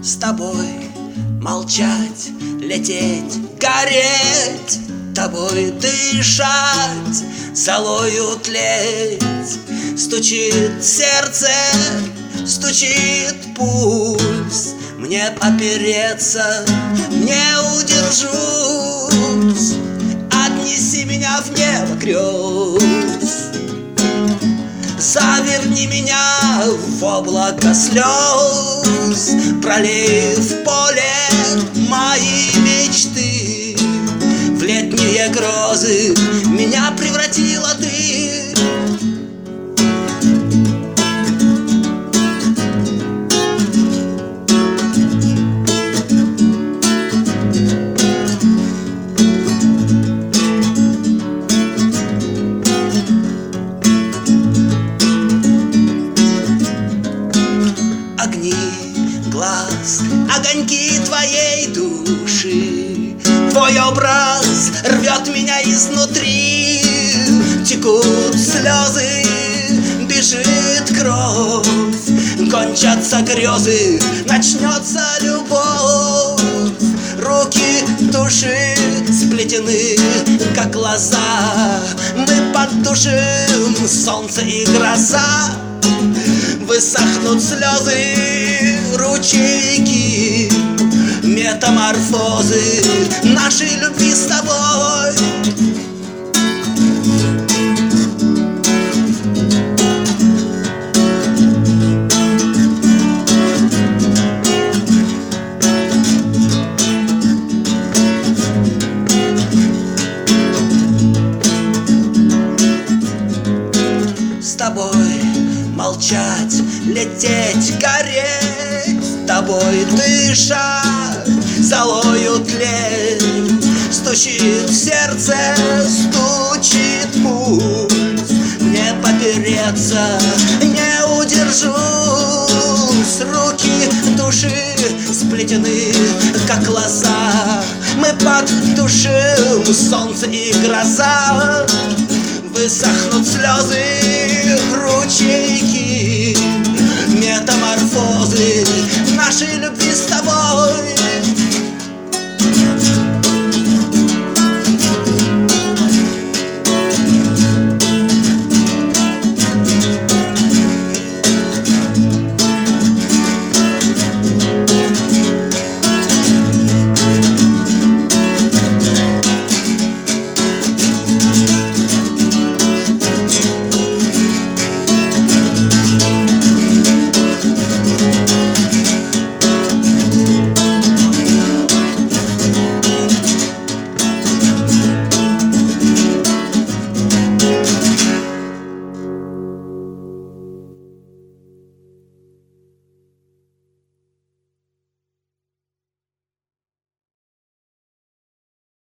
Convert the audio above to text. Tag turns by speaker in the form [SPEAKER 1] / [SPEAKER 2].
[SPEAKER 1] С тобой молчать, лететь, гореть, тобой дышать, золою тлеть. Стучит сердце, стучит пульс, мне опереться не удержусь. Отнеси меня в небо грез, заверни меня в облако слез, пролей в поле мои мечты. В летние грозы меня превратила ты. Огни глаз, огоньки твоей души, твой образ рвет меня изнутри. Текут слезы, бежит кровь, кончатся грезы, начнется любовь. Руки души сплетены, как лоза, мы поддушим солнце и гроза. Высохнут слезы, ручейки, метаморфозы нашей любви с тобой. С тобой молчать, лететь, гореть, тобой дышать, золою тлеть. Стучит в сердце, стучит пульс, мне попереться не удержусь. Руки души сплетены, как лоза, мы поддушим солнце и гроза. Высохнут слезы, ручейки, метаморфозы нашей любви с тобой.